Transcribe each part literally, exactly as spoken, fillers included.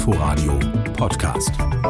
Inforadio Podcast.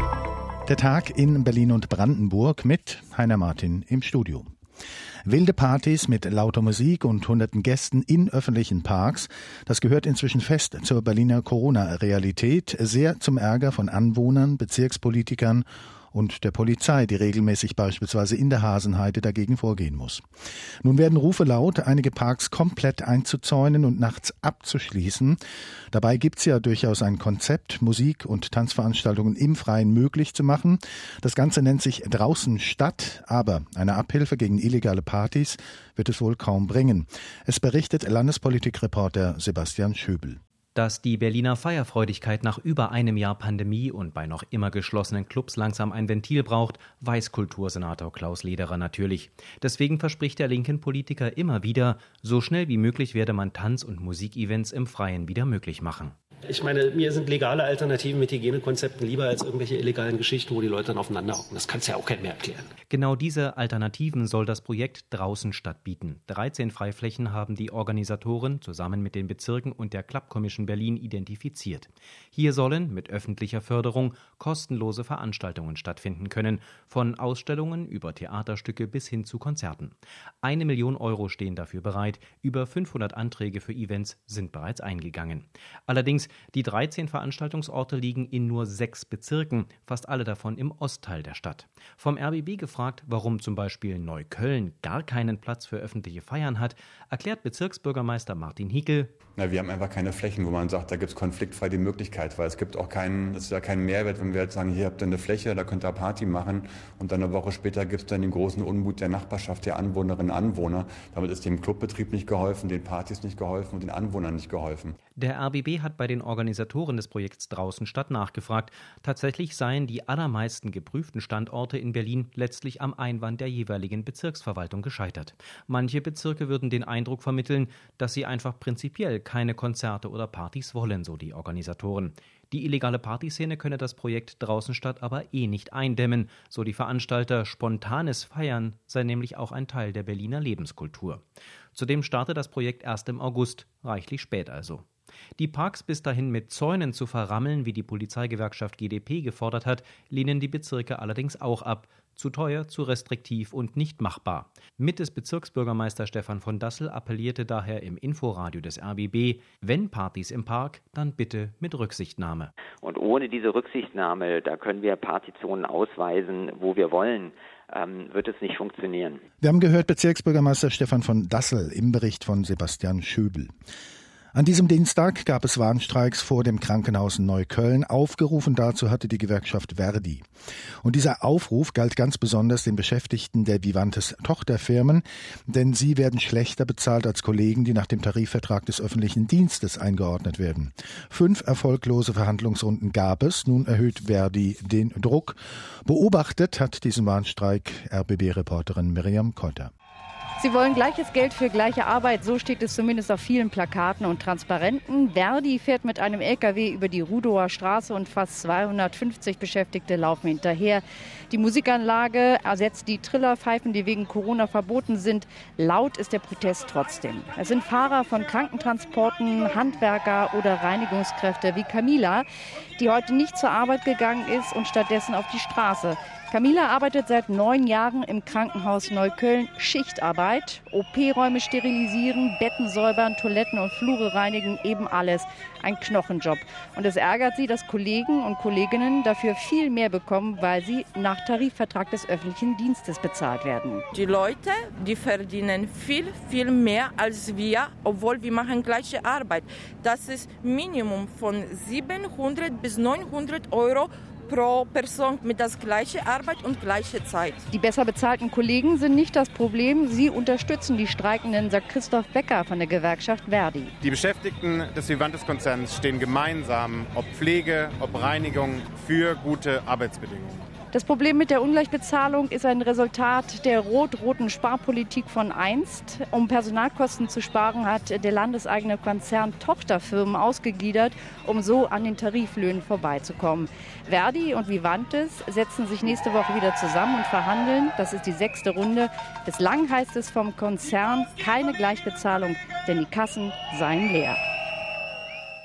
Der Tag in Berlin und Brandenburg mit Heiner Martin im Studio. Wilde Partys mit lauter Musik und hunderten Gästen in öffentlichen Parks, das gehört inzwischen fest zur Berliner Corona-Realität, sehr zum Ärger von Anwohnern, Bezirkspolitikern und der Polizei, die regelmäßig beispielsweise in der Hasenheide dagegen vorgehen muss. Nun werden Rufe laut, einige Parks komplett einzuzäunen und nachts abzuschließen. Dabei gibt es ja durchaus ein Konzept, Musik- und Tanzveranstaltungen im Freien möglich zu machen. Das Ganze nennt sich Draußen Stadt, aber eine Abhilfe gegen illegale Partys wird es wohl kaum bringen. Es berichtet Landespolitikreporter Sebastian Schöbel. Dass die Berliner Feierfreudigkeit nach über einem Jahr Pandemie und bei noch immer geschlossenen Clubs langsam ein Ventil braucht, weiß Kultursenator Klaus Lederer natürlich. Deswegen verspricht der linken Politiker immer wieder, so schnell wie möglich werde man Tanz- und Musikevents im Freien wieder möglich machen. Ich meine, mir sind legale Alternativen mit Hygienekonzepten lieber als irgendwelche illegalen Geschichten, wo die Leute dann aufeinander hocken. Das kann es ja auch kein mehr erklären. Genau diese Alternativen soll das Projekt Draußen Stadt bieten. dreizehn Freiflächen haben die Organisatoren zusammen mit den Bezirken und der Club Commission Berlin identifiziert. Hier sollen mit öffentlicher Förderung kostenlose Veranstaltungen stattfinden können, von Ausstellungen über Theaterstücke bis hin zu Konzerten. Eine Million Euro stehen dafür bereit, über fünfhundert Anträge für Events sind bereits eingegangen. Allerdings die dreizehn Veranstaltungsorte liegen in nur sechs Bezirken, fast alle davon im Ostteil der Stadt. Vom R B B gefragt, warum zum Beispiel Neukölln gar keinen Platz für öffentliche Feiern hat, erklärt Bezirksbürgermeister Martin Hickel: Na, wir haben einfach keine Flächen, wo man sagt, da gibt es konfliktfrei die Möglichkeit, weil es gibt auch keinen, es ist ja kein Mehrwert, wenn wir jetzt sagen, hier habt ihr eine Fläche, da könnt ihr Party machen und dann eine Woche später gibt es dann den großen Unmut der Nachbarschaft, der Anwohnerinnen und Anwohner. Damit ist dem Clubbetrieb nicht geholfen, den Partys nicht geholfen und den Anwohnern nicht geholfen. Der R B B hat bei den Organisatoren des Projekts Draußen Stadt nachgefragt. Tatsächlich seien die allermeisten geprüften Standorte in Berlin letztlich am Einwand der jeweiligen Bezirksverwaltung gescheitert. Manche Bezirke würden den Eindruck vermitteln, dass sie einfach prinzipiell keine Konzerte oder Partys wollen, so die Organisatoren. Die illegale Partyszene könne das Projekt Draußen Stadt aber eh nicht eindämmen, so die Veranstalter. Spontanes Feiern sei nämlich auch ein Teil der Berliner Lebenskultur. Zudem starte das Projekt erst im August, reichlich spät also. Die Parks bis dahin mit Zäunen zu verrammeln, wie die Polizeigewerkschaft G d P gefordert hat, lehnen die Bezirke allerdings auch ab. Zu teuer, zu restriktiv und nicht machbar. Mit des Bezirksbürgermeister Stefan von Dassel appellierte daher im Inforadio des R B B, wenn Partys im Park, dann bitte mit Rücksichtnahme. Und ohne diese Rücksichtnahme, da können wir Partyzonen ausweisen, wo wir wollen, ähm, wird es nicht funktionieren. Wir haben gehört Bezirksbürgermeister Stefan von Dassel im Bericht von Sebastian Schöbel. An diesem Dienstag gab es Warnstreiks vor dem Krankenhaus Neukölln. Aufgerufen dazu hatte die Gewerkschaft Verdi. Und dieser Aufruf galt ganz besonders den Beschäftigten der Vivantes Tochterfirmen, denn sie werden schlechter bezahlt als Kollegen, die nach dem Tarifvertrag des öffentlichen Dienstes eingeordnet werden. Fünf erfolglose Verhandlungsrunden gab es. Nun erhöht Verdi den Druck. Beobachtet hat diesen Warnstreik R B B-Reporterin Miriam Kotter. Sie wollen gleiches Geld für gleiche Arbeit, so steht es zumindest auf vielen Plakaten und Transparenten. Verdi fährt mit einem L K W über die Rudower Straße und fast zweihundertfünfzig Beschäftigte laufen hinterher. Die Musikanlage ersetzt die Trillerpfeifen, die wegen Corona verboten sind. Laut ist der Protest trotzdem. Es sind Fahrer von Krankentransporten, Handwerker oder Reinigungskräfte wie Camila, die heute nicht zur Arbeit gegangen ist und stattdessen auf die Straße. Camila arbeitet seit neun Jahren im Krankenhaus Neukölln, Schichtarbeit, O P-Räume sterilisieren, Betten säubern, Toiletten und Flure reinigen, eben alles. Ein Knochenjob. Und es ärgert sie, dass Kollegen und Kolleginnen dafür viel mehr bekommen, weil sie nach Tarifvertrag des öffentlichen Dienstes bezahlt werden. Die Leute, die verdienen viel, viel mehr als wir, obwohl wir machen gleiche Arbeit. Das ist Minimum von siebenhundert bis neunhundert Euro pro Person mit der gleichen Arbeit und gleiche Zeit. Die besser bezahlten Kollegen sind nicht das Problem. Sie unterstützen die Streikenden, sagt Christoph Becker von der Gewerkschaft Verdi. Die Beschäftigten des Vivantes-Konzerns stehen gemeinsam, ob Pflege, ob Reinigung, für gute Arbeitsbedingungen. Das Problem mit der Ungleichbezahlung ist ein Resultat der rot-roten Sparpolitik von einst. Um Personalkosten zu sparen, hat der landeseigene Konzern Tochterfirmen ausgegliedert, um so an den Tariflöhnen vorbeizukommen. Verdi und Vivantes setzen sich nächste Woche wieder zusammen und verhandeln. Das ist die sechste Runde. Bislang heißt es vom Konzern keine Gleichbezahlung, denn die Kassen seien leer.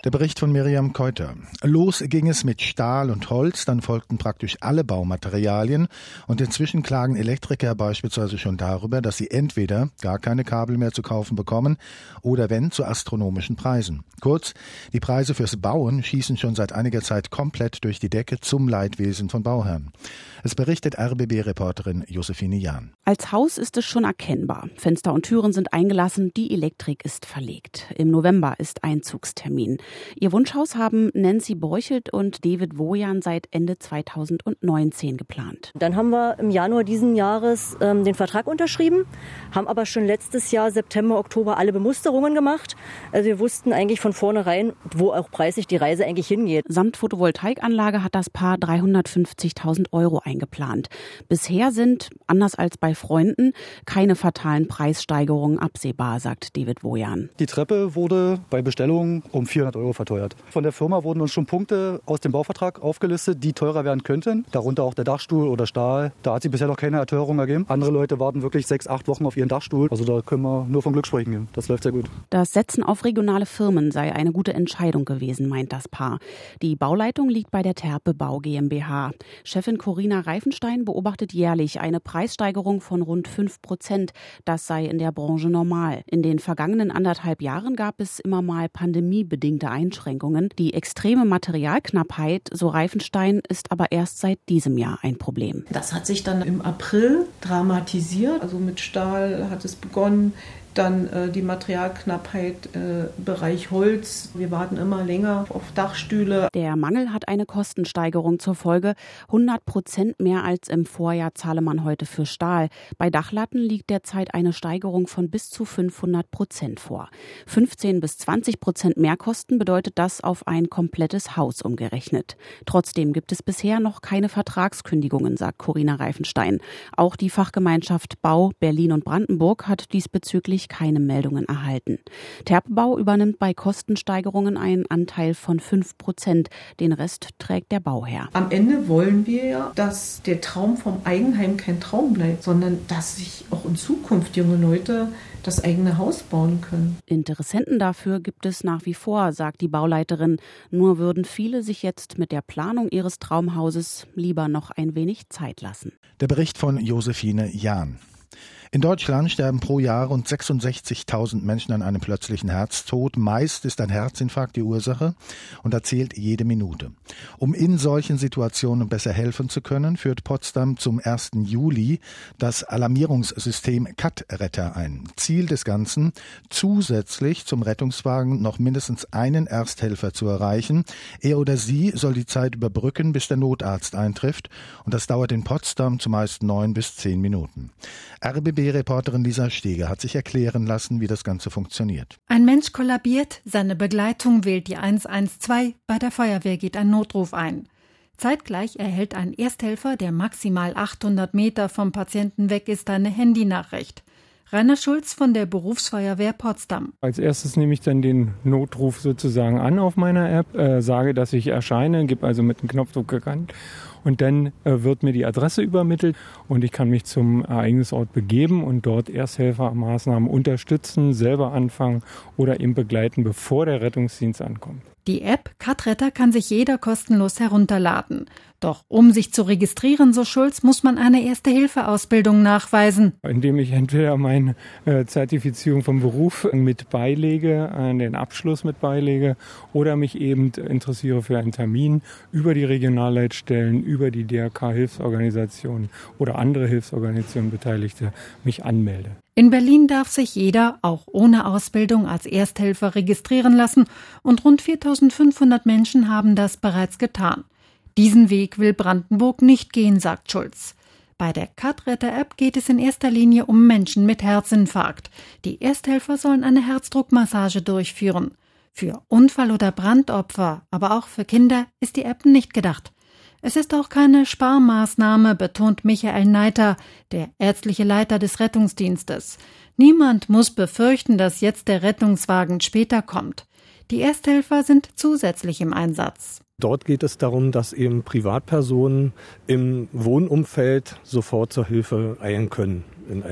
Der Bericht von Miriam Keuter. Los ging es mit Stahl und Holz, dann folgten praktisch alle Baumaterialien und inzwischen klagen Elektriker beispielsweise schon darüber, dass sie entweder gar keine Kabel mehr zu kaufen bekommen oder wenn zu astronomischen Preisen. Kurz, die Preise fürs Bauen schießen schon seit einiger Zeit komplett durch die Decke zum Leidwesen von Bauherren. Es berichtet R B B-Reporterin Josephine Jahn. Als Haus ist es schon erkennbar. Fenster und Türen sind eingelassen, die Elektrik ist verlegt. Im November ist Einzugstermin. Ihr Wunschhaus haben Nancy Borchelt und David Wojan seit Ende zweitausendneunzehn geplant. Dann haben wir im Januar diesen Jahres ähm, den Vertrag unterschrieben, haben aber schon letztes Jahr September, Oktober alle Bemusterungen gemacht. Also wir wussten eigentlich von vornherein, wo auch preislich die Reise eigentlich hingeht. Samt Photovoltaikanlage hat das Paar dreihundertfünfzigtausend Euro eingeplant. Bisher sind, anders als bei Freunden, keine fatalen Preissteigerungen absehbar, sagt David Wojan. Die Treppe wurde bei Bestellung um vierhundert Euro verteuert. Von der Firma wurden uns schon Punkte aus dem Bauvertrag aufgelistet, die teurer werden könnten. Darunter auch der Dachstuhl oder Stahl. Da hat sich bisher noch keine Erteuerung ergeben. Andere Leute warten wirklich sechs, acht Wochen auf ihren Dachstuhl. Also da können wir nur von Glück sprechen. Das läuft sehr gut. Das Setzen auf regionale Firmen sei eine gute Entscheidung gewesen, meint das Paar. Die Bauleitung liegt bei der Terpe Bau GmbH. Chefin Corinna Reifenstein beobachtet jährlich eine Preissteigerung von rund fünf Prozent. Das sei in der Branche normal. In den vergangenen anderthalb Jahren gab es immer mal pandemiebedingte Einschränkungen. Die extreme Materialknappheit, so Reifenstein, ist aber erst seit diesem Jahr ein Problem. Das hat sich dann im April dramatisiert. Also mit Stahl hat es begonnen. Dann äh, die Materialknappheit, äh, Bereich Holz. Wir warten immer länger auf Dachstühle. Der Mangel hat eine Kostensteigerung zur Folge. hundert Prozent mehr als im Vorjahr zahle man heute für Stahl. Bei Dachlatten liegt derzeit eine Steigerung von bis zu fünfhundert Prozent vor. fünfzehn bis zwanzig Prozent Mehrkosten bedeutet das auf ein komplettes Haus umgerechnet. Trotzdem gibt es bisher noch keine Vertragskündigungen, sagt Corinna Reifenstein. Auch die Fachgemeinschaft Bau Berlin und Brandenburg hat diesbezüglich keine Meldungen erhalten. Terpebau übernimmt bei Kostensteigerungen einen Anteil von fünf Prozent. Den Rest trägt der Bauherr. Am Ende wollen wir ja, dass der Traum vom Eigenheim kein Traum bleibt, sondern dass sich auch in Zukunft junge Leute das eigene Haus bauen können. Interessenten dafür gibt es nach wie vor, sagt die Bauleiterin. Nur würden viele sich jetzt mit der Planung ihres Traumhauses lieber noch ein wenig Zeit lassen. Der Bericht von Josephine Jahn. In Deutschland sterben pro Jahr rund sechsundsechzigtausend Menschen an einem plötzlichen Herztod. Meist ist ein Herzinfarkt die Ursache und da zählt jede Minute. Um in solchen Situationen besser helfen zu können, führt Potsdam zum ersten Juli das Alarmierungssystem CAT-Retter ein. Ziel des Ganzen, zusätzlich zum Rettungswagen noch mindestens einen Ersthelfer zu erreichen. Er oder sie soll die Zeit überbrücken, bis der Notarzt eintrifft und das dauert in Potsdam zumeist neun bis zehn Minuten. R B B-Reporterin Lisa Steger hat sich erklären lassen, wie das Ganze funktioniert. Ein Mensch kollabiert, seine Begleitung wählt die eins eins zwei, bei der Feuerwehr geht ein Notruf ein. Zeitgleich erhält ein Ersthelfer, der maximal achthundert Meter vom Patienten weg ist, eine Handynachricht. Rainer Schulz von der Berufsfeuerwehr Potsdam. Als erstes nehme ich dann den Notruf sozusagen an auf meiner App, äh, sage, dass ich erscheine, gebe also mit einem Knopfdruck gekannt und dann äh, wird mir die Adresse übermittelt und ich kann mich zum Ereignisort begeben und dort Ersthelfermaßnahmen unterstützen, selber anfangen oder eben begleiten, bevor der Rettungsdienst ankommt. Die App CAT-Retter kann sich jeder kostenlos herunterladen. Doch um sich zu registrieren, so Schulz, muss man eine Erste-Hilfe-Ausbildung nachweisen. Indem ich entweder meine äh, Zertifizierung vom Beruf mit beilege, äh, den Abschluss mit beilege oder mich eben interessiere für einen Termin über die Regionalleitstellen, über die D R K-Hilfsorganisationen oder andere Hilfsorganisationen Beteiligte mich anmelde. In Berlin darf sich jeder, auch ohne Ausbildung, als Ersthelfer registrieren lassen und rund viertausendfünfhundert Menschen haben das bereits getan. Diesen Weg will Brandenburg nicht gehen, sagt Schulz. Bei der CAT-Retter-App geht es in erster Linie um Menschen mit Herzinfarkt. Die Ersthelfer sollen eine Herzdruckmassage durchführen. Für Unfall- oder Brandopfer, aber auch für Kinder ist die App nicht gedacht. Es ist auch keine Sparmaßnahme, betont Michael Neiter, der ärztliche Leiter des Rettungsdienstes. Niemand muss befürchten, dass jetzt der Rettungswagen später kommt. Die Ersthelfer sind zusätzlich im Einsatz. Dort geht es darum, dass eben Privatpersonen im Wohnumfeld sofort zur Hilfe eilen können in einem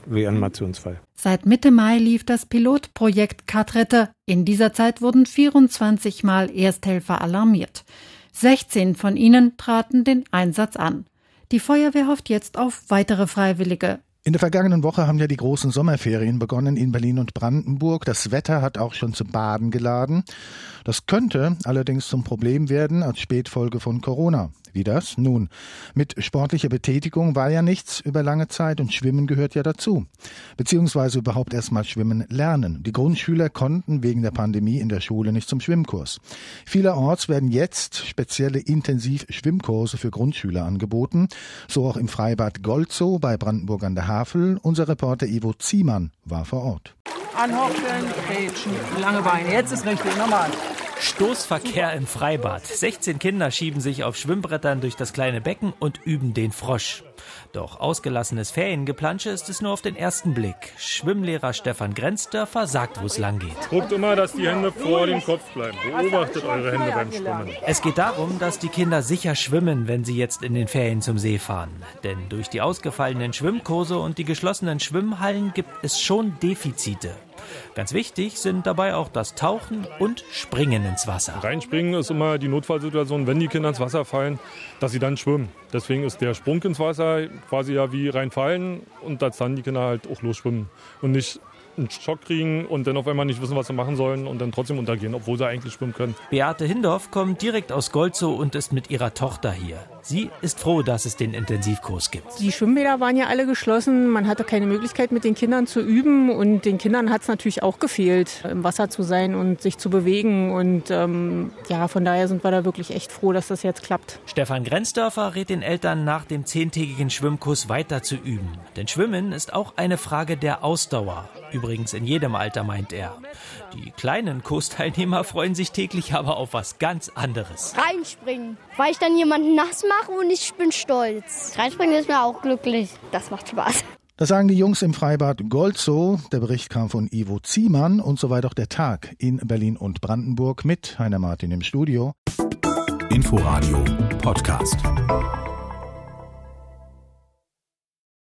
Reanimationsfall. Seit Mitte Mai lief das Pilotprojekt Katrette. In dieser Zeit wurden vierundzwanzig Mal Ersthelfer alarmiert. sechzehn von ihnen traten den Einsatz an. Die Feuerwehr hofft jetzt auf weitere Freiwillige. In der vergangenen Woche haben ja die großen Sommerferien begonnen in Berlin und Brandenburg. Das Wetter hat auch schon zum Baden geladen. Das könnte allerdings zum Problem werden als Spätfolge von Corona. Wie das? Nun, mit sportlicher Betätigung war ja nichts über lange Zeit und Schwimmen gehört ja dazu. Beziehungsweise überhaupt erst mal schwimmen lernen. Die Grundschüler konnten wegen der Pandemie in der Schule nicht zum Schwimmkurs. Vielerorts werden jetzt spezielle Intensiv-Schwimmkurse für Grundschüler angeboten. So auch im Freibad Golzow bei Brandenburg an der Havel. Unser Reporter Ivo Ziemann war vor Ort. Anhocken, Grätschen, lange Beine. Jetzt ist richtig, normal. Stoßverkehr im Freibad. sechzehn Kinder schieben sich auf Schwimmbrettern durch das kleine Becken und üben den Frosch. Doch ausgelassenes Feriengeplansche ist es nur auf den ersten Blick. Schwimmlehrer Stefan Grenzdörfer sagt, wo es lang geht. Guckt immer, dass die Hände vor dem Kopf bleiben. Beobachtet eure Hände beim Schwimmen. Es geht darum, dass die Kinder sicher schwimmen, wenn sie jetzt in den Ferien zum See fahren. Denn durch die ausgefallenen Schwimmkurse und die geschlossenen Schwimmhallen gibt es schon Defizite. Ganz wichtig sind dabei auch das Tauchen und Springen ins Wasser. Reinspringen ist immer die Notfallsituation, wenn die Kinder ins Wasser fallen, dass sie dann schwimmen. Deswegen ist der Sprung ins Wasser quasi ja wie reinfallen und dass dann die Kinder halt auch losschwimmen und nicht einen Schock kriegen und dann auf einmal nicht wissen, was sie machen sollen und dann trotzdem untergehen, obwohl sie eigentlich schwimmen können. Beate Hindorf kommt direkt aus Golzow und ist mit ihrer Tochter hier. Sie ist froh, dass es den Intensivkurs gibt. Die Schwimmbäder waren ja alle geschlossen. Man hatte keine Möglichkeit, mit den Kindern zu üben. Und den Kindern hat es natürlich auch gefehlt, im Wasser zu sein und sich zu bewegen. Und ähm, ja, von daher sind wir da wirklich echt froh, dass das jetzt klappt. Stefan Grenzdörfer rät den Eltern, nach dem zehntägigen Schwimmkurs weiter zu üben. Denn Schwimmen ist auch eine Frage der Ausdauer. Übrigens in jedem Alter, meint er. Die kleinen Kursteilnehmer freuen sich täglich aber auf was ganz anderes. Reinspringen, weil ich dann jemanden nass mache und ich bin stolz. Reinspringen ist mir auch glücklich. Das macht Spaß. Das sagen die Jungs im Freibad Golzow. Der Bericht kam von Ivo Ziemann und soweit auch der Tag in Berlin und Brandenburg mit Heiner Martin im Studio. Inforadio Podcast.